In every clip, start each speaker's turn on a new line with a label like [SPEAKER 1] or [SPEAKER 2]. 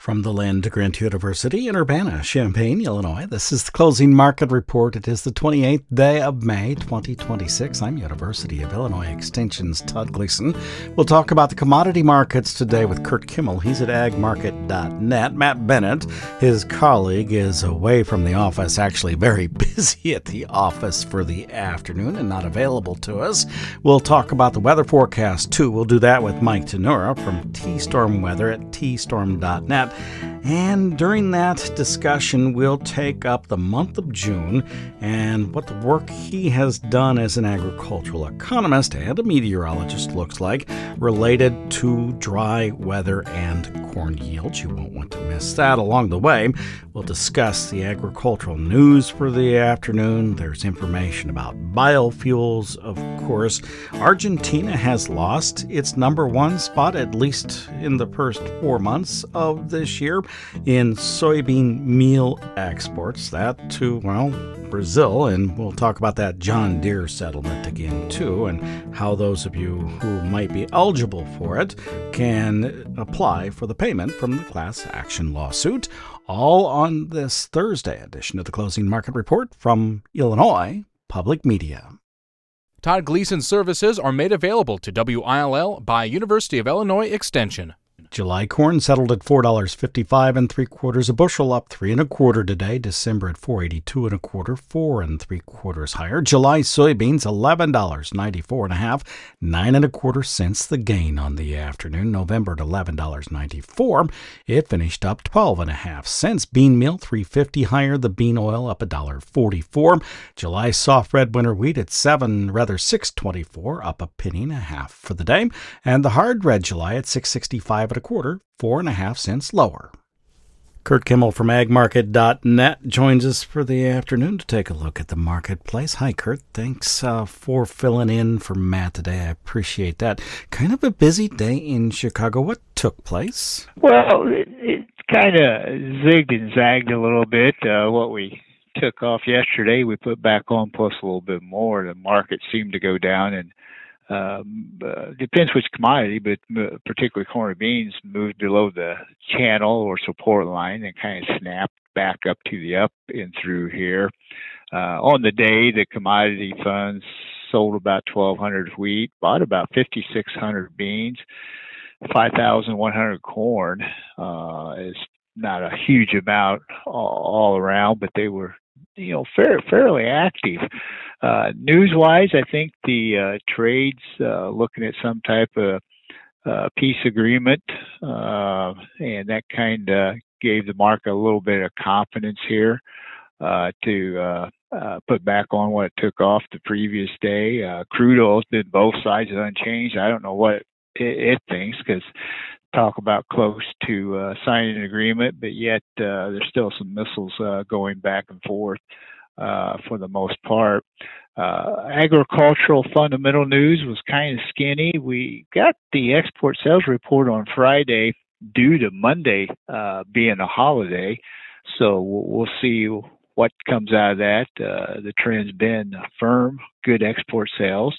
[SPEAKER 1] From the Land Grant University in Urbana-Champaign, Illinois, this is the Closing Market Report. It is the 28th day of May, 2026. I'm University of Illinois Extension's Todd Gleason. We'll talk about the commodity markets today with Kurt Kimmel. He's at agmarket.net. Matt Bennett, his colleague, is away from the office, actually very busy at the office for the afternoon and not available to us. We'll talk about the weather forecast, too. We'll do that with Mike Tenura from T-Storm Weather at tstorm.net. And during that discussion, we'll take up the month of June and what the work he has done as an agricultural economist and a meteorologist looks like related to dry weather and corn yields. You won't want to miss that. Along the way, we'll discuss the agricultural news for the afternoon. There's information about biofuels, of course. Argentina has lost its number one spot, at least in the first 4 months of this year, in soybean meal exports. That to, Brazil, and we'll talk about that John Deere settlement again, too, and how those of you who might be eligible for it can apply for the payment from the class action lawsuit, all on this Thursday edition of the Closing Market Report from Illinois Public Media.
[SPEAKER 2] Todd Gleason services are made available to WILL by University of Illinois Extension.
[SPEAKER 1] July corn settled at $4.55 3/4 a bushel, up 3 1/4 today. December at $4.82 1/4, 4 3/4 higher. July soybeans $11.94 1/2, 9 1/4 cents the gain on the afternoon. November at $11.94. It finished up 12 1/2 cents. Bean meal $3.50 higher. The bean oil up $1.44. July soft red winter wheat at $6.24, up a penny and a half for the day. And the hard red July at $6.65 1/4, 4 1/2 cents lower. Kurt Kimmel from agmarket.net joins us for the afternoon to take a look at the marketplace. Hi, Kurt. Thanks for filling in for Matt today. I appreciate that. Kind of a busy day in Chicago. What took place?
[SPEAKER 3] Well, it kind of zigged and zagged a little bit. What we took off yesterday, we put back on plus a little bit more. The market seemed to go down, and depends which commodity, but particularly corn and beans moved below the channel or support line and kind of snapped back up to the up and through here. On the day, the commodity funds sold about 1,200 wheat, bought about 5,600 beans, 5,100 corn. Is not a huge amount all around, but they were fairly active. News-wise, I think the trade's looking at some type of peace agreement, and that kind of gave the market a little bit of confidence here to put back on what it took off the previous day. Crude oil's been both sides unchanged. I don't know what it thinks, because talk about close to signing an agreement, but yet there's still some missiles going back and forth for the most part. Agricultural fundamental news was kind of skinny. We got the export sales report on Friday due to Monday being a holiday, so we'll see what comes out of that. The trend's been firm, good export sales.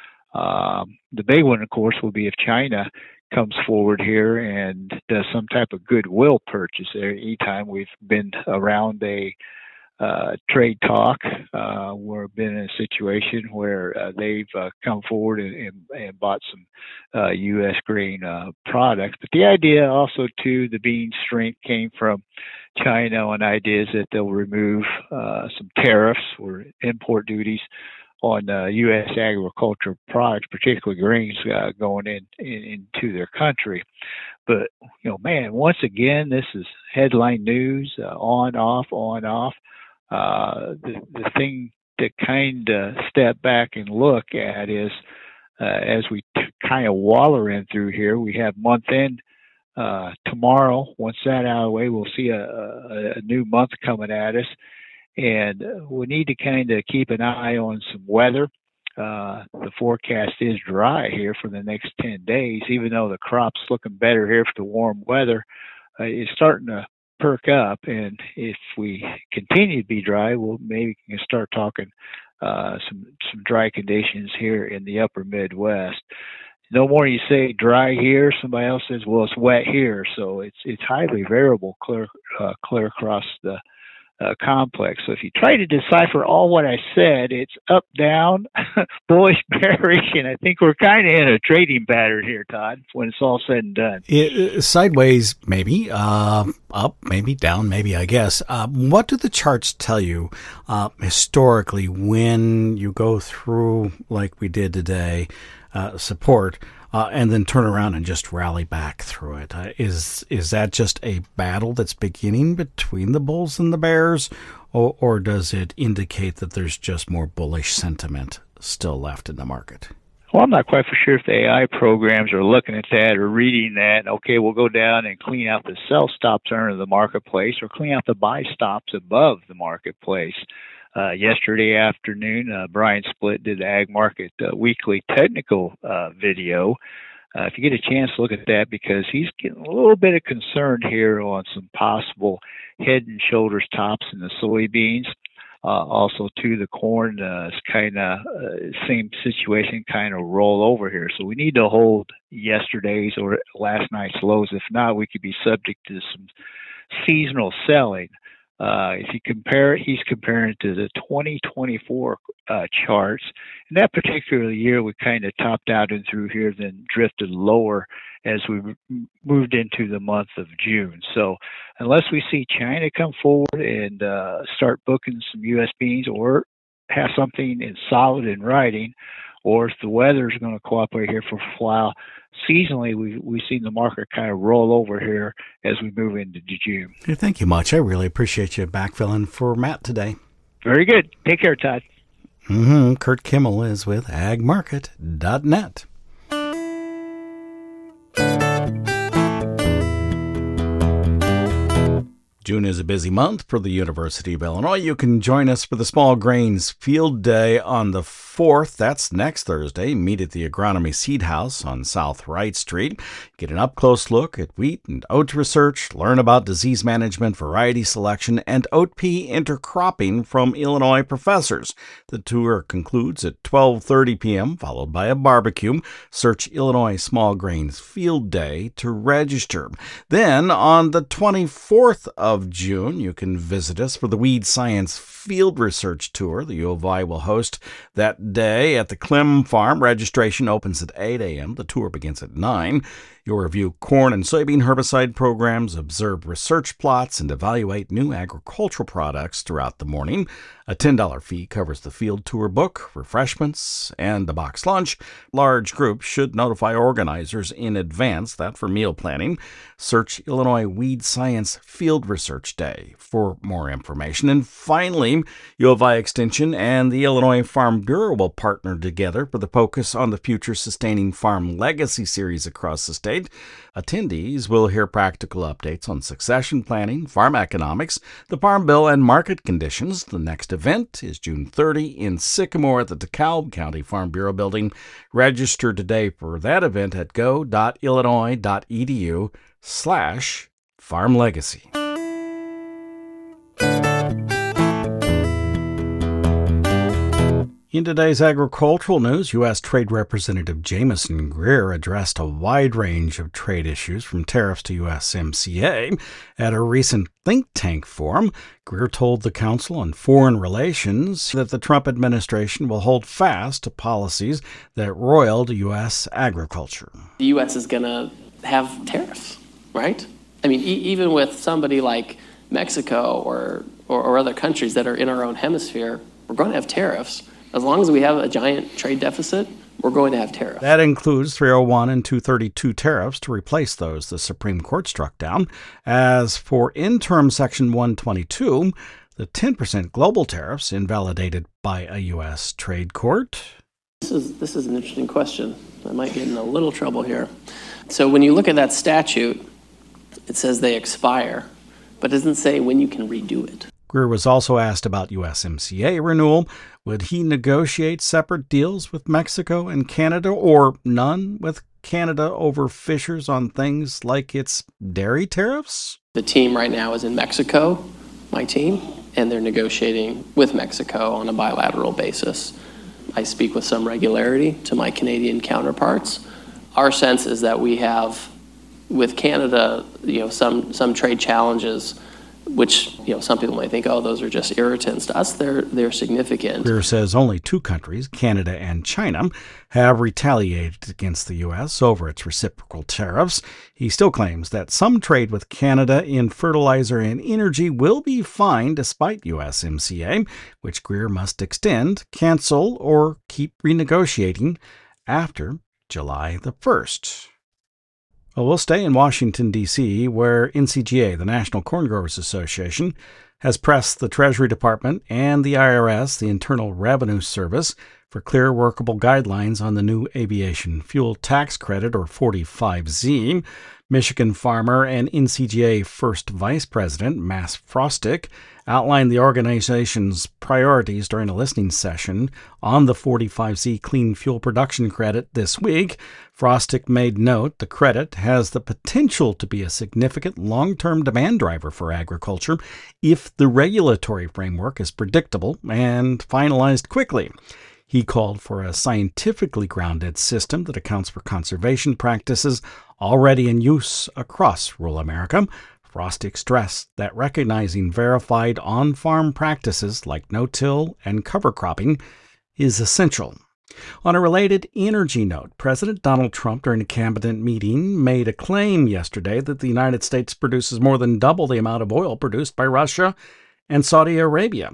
[SPEAKER 3] The big one, of course, will be if China comes forward here and does some type of goodwill purchase. Anytime we've been around a trade talk, we've been in a situation where they've come forward and bought some U.S. grain products. But the idea also, too, the bean strength came from China on ideas that they'll remove some tariffs or import duties on U.S. agricultural products, particularly grains, going into their country. But, once again, this is headline news, on, off, on, off. The thing to kind of step back and look at is, as we kind of waller in through here, we have month end tomorrow. Once that out of the way, we'll see a new month coming at us. And we need to kind of keep an eye on some weather. The forecast is dry here for the next 10 days, even though the crop's looking better here for the warm weather. It's starting to perk up, and if we continue to be dry, we'll maybe can start talking some dry conditions here in the upper Midwest. no more you say dry here, somebody else says, well, it's wet here. So it's highly variable clear across the complex. So if you try to decipher all what I said, it's up, down, bullish, bearish, and I think we're kind of in a trading pattern here, Todd, when it's all said and done.
[SPEAKER 1] Sideways, maybe, up, maybe down, maybe, I guess. What do the charts tell you historically when you go through, like we did today, support, and then turn around and just rally back through it? Is that just a battle that's beginning between the bulls and the bears, or does it indicate that there's just more bullish sentiment still left in the market?
[SPEAKER 3] Well, I'm not quite for sure if the AI programs are looking at that or reading that. Okay, we'll go down and clean out the sell stops under the marketplace or clean out the buy stops above the marketplace. Yesterday afternoon, Brian Splitt did the Ag Market weekly technical video. If you get a chance, look at that, because he's getting a little bit of concern here on some possible head and shoulders tops in the soybeans. Also, too, the corn is kind of same situation, kind of roll over here. So we need to hold yesterday's or last night's lows. If not, we could be subject to some seasonal selling. If you compare it, he's comparing it to the 2024 charts. In that particular year, we kind of topped out and through here, then drifted lower as we moved into the month of June. So unless we see China come forward and start booking some U.S. beans, or have something in solid in writing, or if the weather is going to cooperate here for a while, seasonally, we've seen the market kind of roll over here as we move into June.
[SPEAKER 1] Hey, thank you much. I really appreciate you backfilling for Matt today.
[SPEAKER 3] Very good. Take care, Todd.
[SPEAKER 1] Kurt Kimmel is with agmarket.net. June is a busy month for the University of Illinois. You can join us for the Small Grains Field Day on the 4th. That's next Thursday. Meet at the Agronomy Seed House on South Wright Street. Get an up-close look at wheat and oat research, learn about disease management, variety selection, and oat pea intercropping from Illinois professors. The tour concludes at 12:30 p.m., followed by a barbecue. Search Illinois Small Grains Field Day to register. Then, on the 24th of June, you can visit us for the Weed Science Field Research Tour. The U of I will host that day at the Clem Farm. Registration opens at 8 a.m. The tour begins at 9. You'll review corn and soybean herbicide programs, observe research plots, and evaluate new agricultural products throughout the morning. A $10 fee covers the field tour book, refreshments, and the box lunch. Large groups should notify organizers in advance, that for meal planning. Search Illinois Weed Science Field Research Day for more information. And finally, U of I Extension and the Illinois Farm Bureau will partner together for the Focus on the Future Sustaining Farm Legacy series across the state. Attendees will hear practical updates on succession planning, farm economics, the Farm Bill, and market conditions. The next event is June 30 in Sycamore at the DeKalb County Farm Bureau building. Register today for that event at go.illinois.edu/farmlegacy. In today's agricultural news, U.S. Trade Representative Jamison Greer addressed a wide range of trade issues from tariffs to USMCA at a recent think tank forum. Greer told the Council on Foreign Relations that the Trump administration will hold fast to policies that roiled U.S. agriculture.
[SPEAKER 4] The U.S. is going to have tariffs, right? I mean, even with somebody like Mexico or other countries that are in our own hemisphere, we're going to have tariffs. As long as we have a giant trade deficit, we're going to have tariffs.
[SPEAKER 1] That includes 301 and 232 tariffs to replace those the Supreme Court struck down. As for interim Section 122, the 10% global tariffs invalidated by a U.S. trade court.
[SPEAKER 4] This is an interesting question. I might get in a little trouble here. So when you look at that statute, it says they expire, but it doesn't say when you can redo it.
[SPEAKER 1] Greer was also asked about USMCA renewal. Would he negotiate separate deals with Mexico and Canada, or none with Canada over Fishers on things like its dairy tariffs?
[SPEAKER 4] The team right now is in Mexico, my team, and they're negotiating with Mexico on a bilateral basis. I speak with some regularity to my Canadian counterparts, our sense is that we have, with Canada, some trade challenges, which some people might think, oh, those are just irritants. To us, they're significant.
[SPEAKER 1] Greer says only two countries, Canada and China, have retaliated against the U.S. over its reciprocal tariffs. He still claims that some trade with Canada in fertilizer and energy will be fine despite USMCA, which Greer must extend, cancel, or keep renegotiating after July the 1st. Well, we'll stay in Washington, D.C., where NCGA, the National Corn Growers Association, has pressed the Treasury Department and the IRS, the Internal Revenue Service, for clear, workable guidelines on the new aviation fuel tax credit, or 45Z. Michigan farmer and NCGA First Vice President Mass Frostick outlined the organization's priorities during a listening session on the 45Z clean fuel production credit this week. Frostick made note the credit has the potential to be a significant long-term demand driver for agriculture if the regulatory framework is predictable and finalized quickly. He called for a scientifically grounded system that accounts for conservation practices already in use across rural America. Frostick stressed that recognizing verified on-farm practices like no-till and cover cropping is essential. On a related energy note, President Donald Trump, during a cabinet meeting, made a claim yesterday that the United States produces more than double the amount of oil produced by Russia and Saudi Arabia.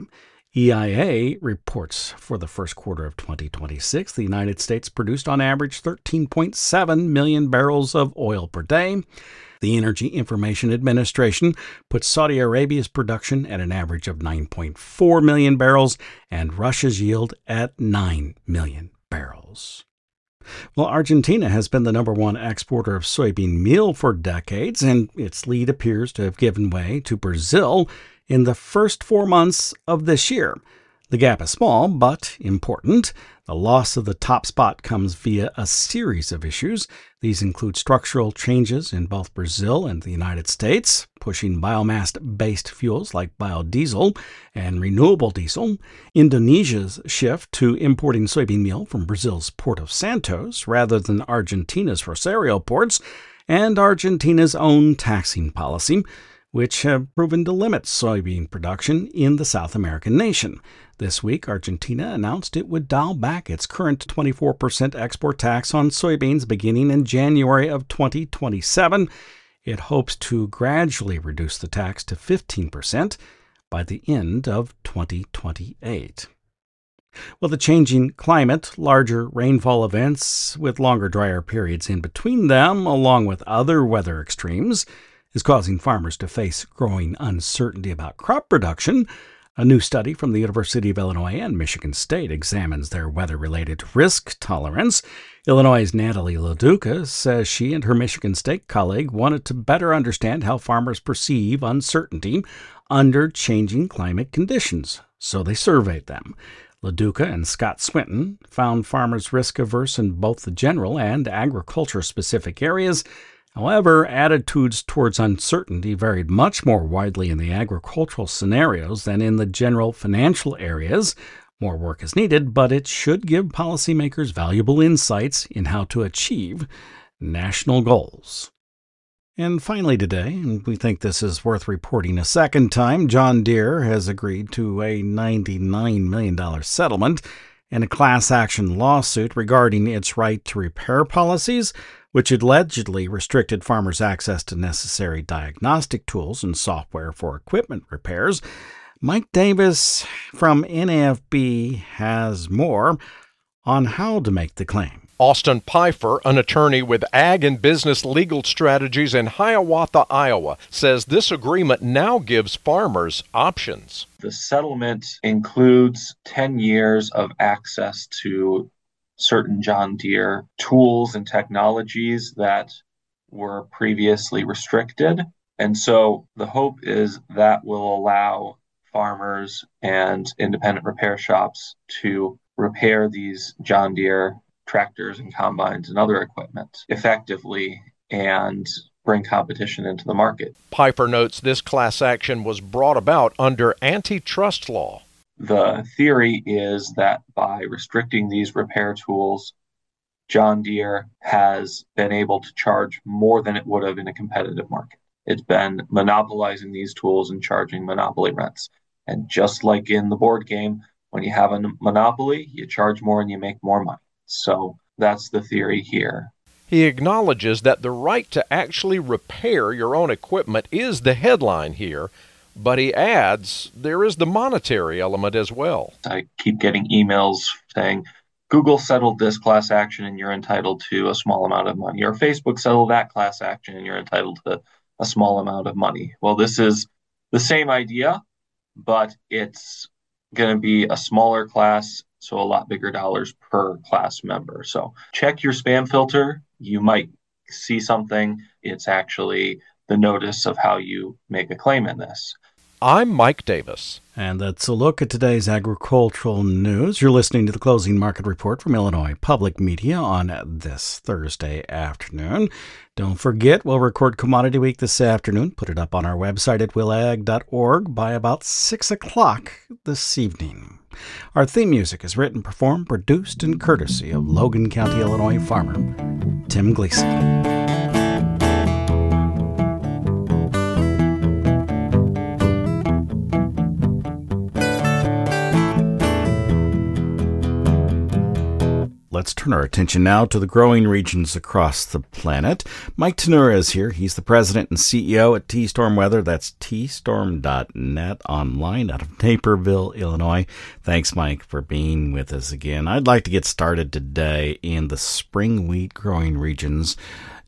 [SPEAKER 1] EIA reports for the first quarter of 2026, the United States produced on average 13.7 million barrels of oil per day. The Energy Information Administration puts Saudi Arabia's production at an average of 9.4 million barrels and Russia's yield at 9 million barrels. Well, Argentina has been the number one exporter of soybean meal for decades, and its lead appears to have given way to Brazil in the first 4 months of this year. The gap is small, but important. The loss of the top spot comes via a series of issues. These include structural changes in both Brazil and the United States, pushing biomass-based fuels like biodiesel and renewable diesel, Indonesia's shift to importing soybean meal from Brazil's Port of Santos rather than Argentina's Rosario ports, and Argentina's own taxing policy, which have proven to limit soybean production in the South American nation. This week, Argentina announced it would dial back its current 24% export tax on soybeans beginning in January of 2027. It hopes to gradually reduce the tax to 15% by the end of 2028. Well, the changing climate, larger rainfall events with longer, drier periods in between them, along with other weather extremes, is causing farmers to face growing uncertainty about crop production. A new study from the University of Illinois and Michigan State examines their weather-related risk tolerance. Illinois' Natalie LaDuca says she and her Michigan State colleague wanted to better understand how farmers perceive uncertainty under changing climate conditions, so they surveyed them. LaDuca and Scott Swinton found farmers risk-averse in both the general and agriculture-specific areas. However, attitudes towards uncertainty varied much more widely in the agricultural scenarios than in the general financial areas. More work is needed, but it should give policymakers valuable insights in how to achieve national goals. And finally today, and we think this is worth reporting a second time, John Deere has agreed to a $99 million settlement in a class action lawsuit regarding its right to repair policies, which allegedly restricted farmers' access to necessary diagnostic tools and software for equipment repairs. Mike Davis from NAFB has more on how to make the claim.
[SPEAKER 5] Austin Pfeiffer, an attorney with Ag and Business Legal Strategies in Hiawatha, Iowa, says this agreement now gives farmers options.
[SPEAKER 6] The settlement includes 10 years of access to certain John Deere tools and technologies that were previously restricted. And so the hope is that will allow farmers and independent repair shops to repair these John Deere tractors and combines and other equipment effectively and bring competition into the market.
[SPEAKER 5] Pfeiffer notes this class action was brought about under antitrust law.
[SPEAKER 6] The theory is that by restricting these repair tools John Deere has been able to charge more than it would have in a competitive market. It's been monopolizing these tools and charging monopoly rents. And just like in the board game, when you have a monopoly, you charge more and you make more money. So that's the theory here.
[SPEAKER 5] He acknowledges that the right to actually repair your own equipment is the headline here, but he adds there is the monetary element as well.
[SPEAKER 6] I keep getting emails saying, Google settled this class action and you're entitled to a small amount of money, or Facebook settled that class action and you're entitled to a small amount of money. Well, this is the same idea, but it's going to be a smaller class, so a lot bigger dollars per class member. So check your spam filter. You might see something. It's actually the notice of how you make a claim in this.
[SPEAKER 5] I'm Mike Davis.
[SPEAKER 1] And that's a look at today's agricultural news. You're listening to the Closing Market Report from Illinois Public Media on this Thursday afternoon. Don't forget, we'll record Commodity Week this afternoon. Put it up on our website at willag.org by about 6 o'clock this evening. Our theme music is written, performed, produced, and courtesy of Logan County, Illinois farmer Tim Gleason. Let's turn our attention now to the growing regions across the planet. Mike Tanura is here. He's the president and CEO at T-Storm Weather. That's tstorm.net, online out of Naperville, Illinois. Thanks, Mike, for being with us again. I'd like to get started today in the spring wheat growing regions.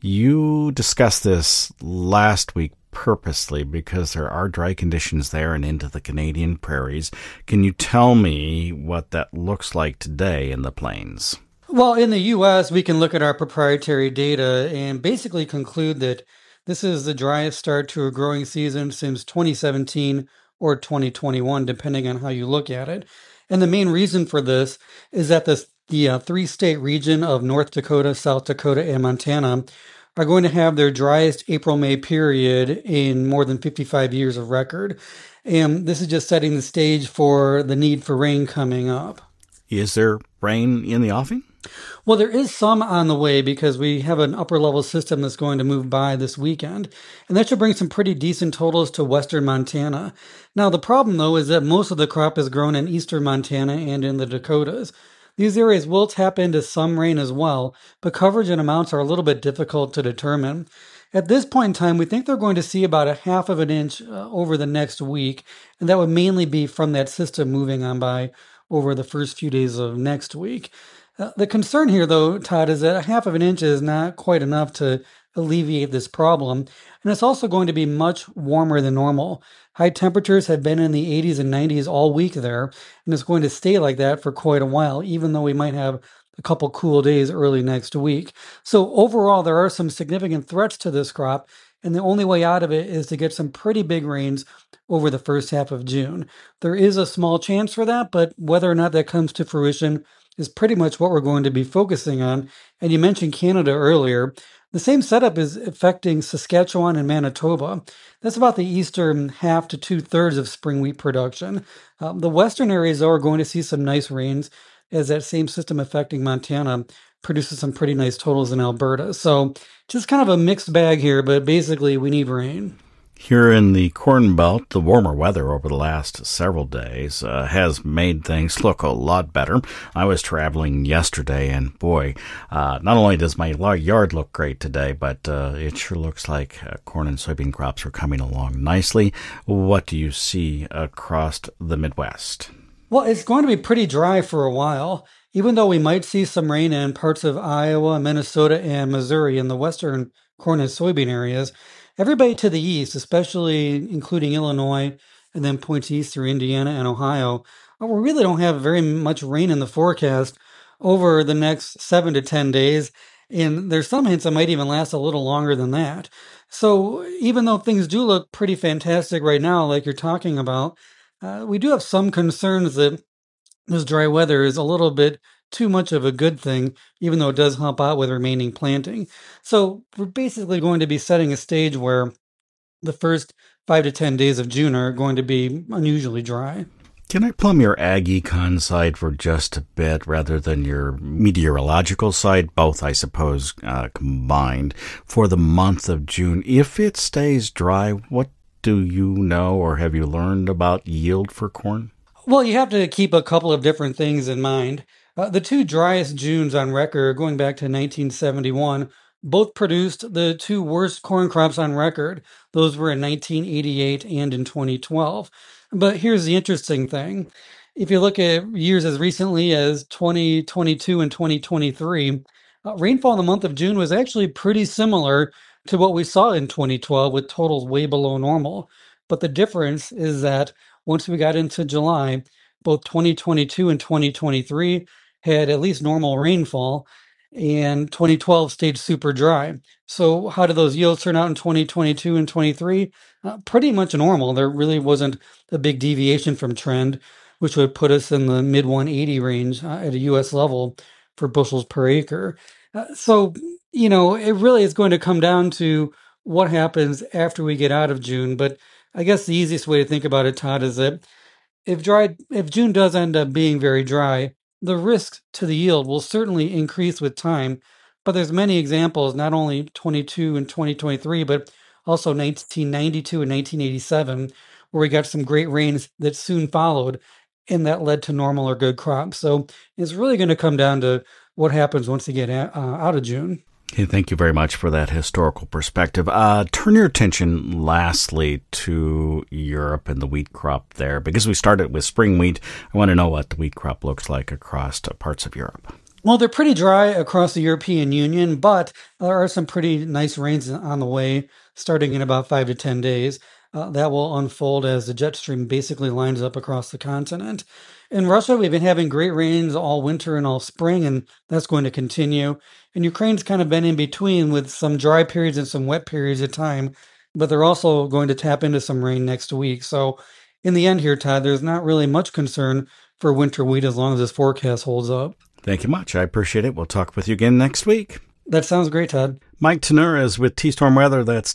[SPEAKER 1] You discussed this last week purposely because there are dry conditions there and into the Canadian prairies. Can you tell me what that looks like today in the plains?
[SPEAKER 7] Well, in the U.S., we can look at our proprietary data and basically conclude that this is the driest start to a growing season since 2017 or 2021, depending on how you look at it. And the main reason for this is that the three-state region of North Dakota, South Dakota, and Montana are going to have their driest April-May period in more than 55 years of record. And this is just setting the stage for the need for rain coming up.
[SPEAKER 1] Is there rain in the offing?
[SPEAKER 7] Well, there is some on the way because we have an upper level system that's going to move by this weekend, and that should bring some pretty decent totals to western Montana. Now, the problem, though, is that most of the crop is grown in eastern Montana and in the Dakotas. These areas will tap into some rain as well, but coverage and amounts are a little bit difficult to determine. At this point in time, we think they're going to see about a half of an inch over the next week, and that would mainly be from that system moving on by over the first few days of next week. The concern here, though, Todd, is that a half of an inch is not quite enough to alleviate this problem, and it's also going to be much warmer than normal. High temperatures have been in the 80s and 90s all week there, and it's going to stay like that for quite a while, even though we might have a couple cool days early next week. So overall, there are some significant threats to this crop, and the only way out of it is to get some pretty big rains over the first half of June. There is a small chance for that, but whether or not that comes to fruition is pretty much what we're going to be focusing on. And you mentioned Canada earlier. The same setup is affecting Saskatchewan and Manitoba. That's about the eastern half to 2/3 of spring wheat production. The western areas, though, are going to see some nice rains as that same system affecting Montana produces some pretty nice totals in Alberta. So just kind of a mixed bag here, but basically we need rain.
[SPEAKER 1] Here in the Corn Belt, the warmer weather over the last several days has made things look a lot better. I was traveling yesterday, and boy, not only does my yard look great today, but it sure looks like corn and soybean crops are coming along nicely. What do you see across the Midwest?
[SPEAKER 7] Well, it's going to be pretty dry for a while, even though we might see some rain in parts of Iowa, Minnesota, and Missouri in the western corn and soybean areas. Everybody to the east, especially including Illinois and then points east through Indiana and Ohio, we really don't have very much rain in the forecast over the next 7 to 10 days. And there's some hints it might even last a little longer than that. So even though things do look pretty fantastic right now, like you're talking about, we do have some concerns that this dry weather is a little bit too much of a good thing, even though it does help out with remaining planting. So we're basically going to be setting a stage where the first 5 to 10 days of June are going to be unusually dry.
[SPEAKER 1] Can I plumb your ag econ side for just a bit rather than your meteorological side? Both, I suppose, combined. For the month of June, if it stays dry, what do you know or have you learned about yield for corn?
[SPEAKER 7] Well, you have to keep a couple of different things in mind. The two driest Junes on record, going back to 1971, both produced the two worst corn crops on record. Those were in 1988 and in 2012. But here's the interesting thing. If you look at years as recently as 2022 and 2023, rainfall in the month of June was actually pretty similar to what we saw in 2012 with totals way below normal. But the difference is that once we got into July, both 2022 and 2023 had at least normal rainfall, and 2012 stayed super dry. So how did those yields turn out in 2022 and 23? Pretty much normal. There really wasn't a big deviation from trend, which would put us in the mid 180 range at a U.S. level for bushels per acre. So, it really is going to come down to what happens after we get out of June. But I guess the easiest way to think about it, Todd, is that if June does end up being very dry, the risk to the yield will certainly increase with time. But there's many examples, not only 22 and 2023, but also 1992 and 1987, where we got some great rains that soon followed, and that led to normal or good crops. So it's really going to come down to what happens once you get out of June.
[SPEAKER 1] Okay, thank you very much for that historical perspective. Turn your attention lastly to Europe and the wheat crop there. Because we started with spring wheat, I want to know what the wheat crop looks like across parts of Europe.
[SPEAKER 7] Well, they're pretty dry across the European Union, but there are some pretty nice rains on the way, starting in about 5 to 10 days. That will unfold as the jet stream basically lines up across the continent. In Russia, we've been having great rains all winter and all spring, and that's going to continue. And Ukraine's kind of been in between with some dry periods and some wet periods of time, but they're also going to tap into some rain next week. So in the end here, Todd, there's not really much concern for winter wheat as long as this forecast holds up.
[SPEAKER 1] Thank you much. I appreciate it. We'll talk with you again next week.
[SPEAKER 7] That sounds great, Todd.
[SPEAKER 1] Mike Tenura is with T-Storm Weather. That's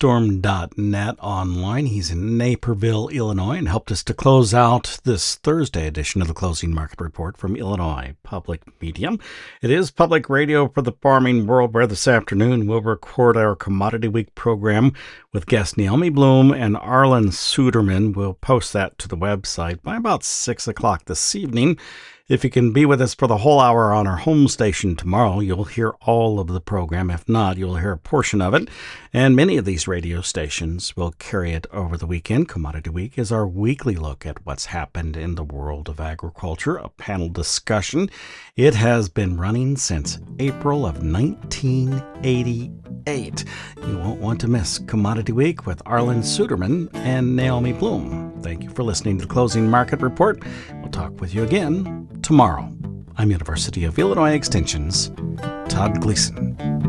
[SPEAKER 1] tstorm.net online. He's in Naperville, Illinois, and helped us to close out this Thursday edition of the Closing Market Report from Illinois Public Media. It is public radio for the farming world, where this afternoon we'll record our Commodity Week program with guest Naomi Bloom and Arlen Suderman. We'll post that to the website by about 6 o'clock this evening. If you can be with us for the whole hour on our home station tomorrow, you'll hear all of the program. If not, you'll hear a portion of it. And many of these radio stations will carry it over the weekend. Commodity Week is our weekly look at what's happened in the world of agriculture, a panel discussion. It has been running since April of 1988. You won't want to miss Commodity Week with Arlen Suderman and Naomi Bloom. Thank you for listening to the Closing Market Report. We'll talk with you again tomorrow. I'm University of Illinois Extension's Todd Gleason.